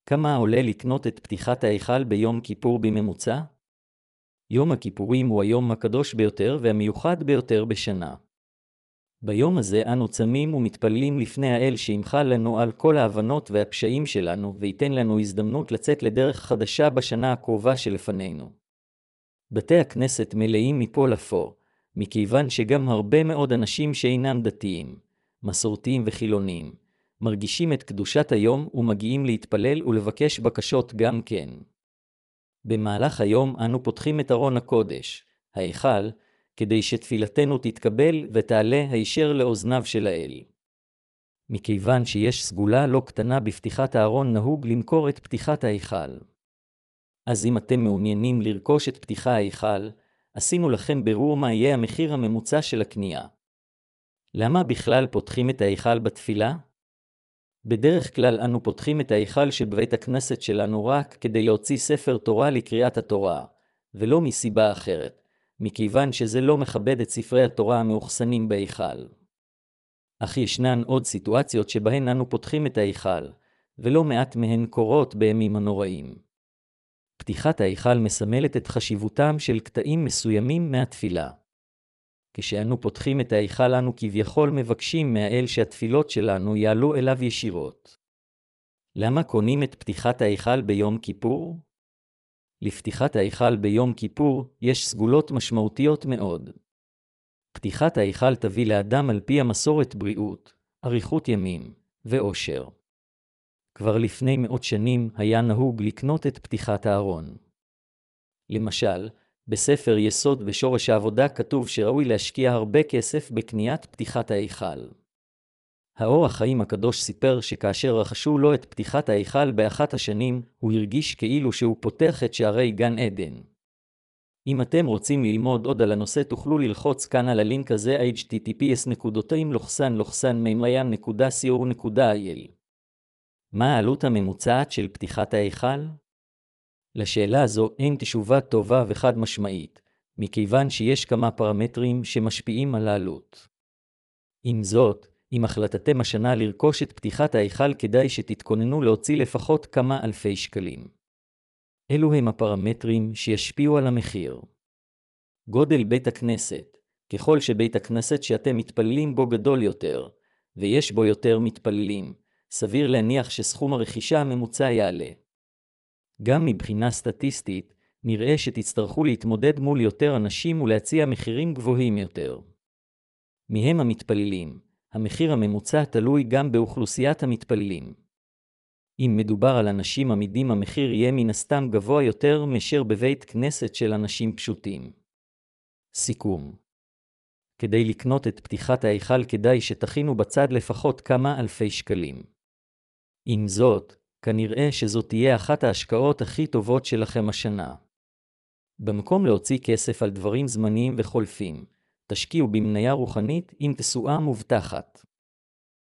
כמה עולה לקנות את פתיחת ההיכל ביום כיפור בממוצע? יום הכיפורים הוא היום הקדוש ביותר והמיוחד ביותר בשנה. ביום הזה אנו צמים ומתפללים לפני האל שימחל לנו על כל ההבנות והפשעים שלנו וייתן לנו הזדמנות לצאת לדרך חדשה בשנה הקרובה שלפנינו. בתי הכנסת מלאים מפה לפה, מכיוון שגם הרבה מאוד אנשים שאינם דתיים, מסורתיים וחילוניים, מרגישים את קדושת היום ומגיעים להתפלל ולבקש בקשות גם כן. במהלך היום אנו פותחים את ארון הקודש, ההיכל, כדי שתפילתנו תתקבל ותעלה הישר לאוזניו של האל. מכיוון שיש סגולה לא קטנה בפתיחת הארון נהוג למכור את פתיחת ההיכל. אז אם אתם מעוניינים לרכוש את פתיחת ההיכל, עשינו לכם ברור מה יהיה המחיר הממוצע של הקנייה. למה בכלל פותחים את ההיכל בתפילה? בדרך כלל אנו פותחים את ההיכל שבבית הכנסת שלנו רק כדי להוציא ספר תורה לקריאת התורה, ולא מסיבה אחרת, מכיוון שזה לא מכבד את ספרי התורה המאוחסנים בהיכל. אך ישנן עוד סיטואציות שבהן אנו פותחים את ההיכל, ולא מעט מהן קורות בימים הנוראים. פתיחת ההיכל מסמלת את חשיבותם של קטעים מסוימים מהתפילה. כשאנו פותחים את ההיכל אנו כביכול מבקשים מהאל שהתפילות שלנו יעלו אליו ישירות. למה קונים את פתיחת ההיכל ביום כיפור? לפתיחת ההיכל ביום כיפור יש סגולות משמעותיות מאוד. פתיחת ההיכל תביא לאדם על פי המסורת בריאות, אריכות ימים ואושר. כבר לפני מאות שנים היה נהוג לקנות את פתיחת הארון. למשל, בספר יסוד ושורש העבודה כתוב שראוי להשקיע הרבה כסף בקניית פתיחת ההיכל. האור החיים הקדוש סיפר שכאשר רכשו לו את פתיחת ההיכל באחת השנים, הוא הרגיש כאילו שהוא פותח את שערי גן עדן. אם אתם רוצים ללמוד עוד על הנושא תוכלו ללחוץ כאן על הלינק הזה https://memayan.co.il. מה העלות הממוצעת של פתיחת ההיכל? לשאלה הזו אין תשובה טובה וחד משמעית, מכיוון שיש כמה פרמטרים שמשפיעים על העלות. עם זאת, אם החלטתם השנה לרכוש את פתיחת ההיכל כדאי שתתכוננו להוציא לפחות כמה אלפי שקלים. אלו הם הפרמטרים שישפיעו על המחיר. גודל בית הכנסת. ככל שבית הכנסת שאתם מתפללים בו גדול יותר, ויש בו יותר מתפללים, סביר להניח שסכום הרכישה הממוצע יעלה. גם מבחינה סטטיסטית, נראה שתצטרכו להתמודד מול יותר אנשים ולהציע מחירים גבוהים יותר. מהם המתפללים, המחיר הממוצע תלוי גם באוכלוסיית המתפללים. אם מדובר על אנשים עמידים המחיר יהיה מן הסתם גבוה יותר מאשר בבית כנסת של אנשים פשוטים. סיכום. כדי לקנות את פתיחת ההיכל כדאי שתכינו בצד לפחות כמה אלפי שקלים. עם זאת, כנראה שזאת תהיה אחת ההשקעות הכי טובות שלכם השנה. במקום להוציא כסף על דברים זמניים וחולפים, תשקיעו במניה רוחנית עם תשואה מובטחת.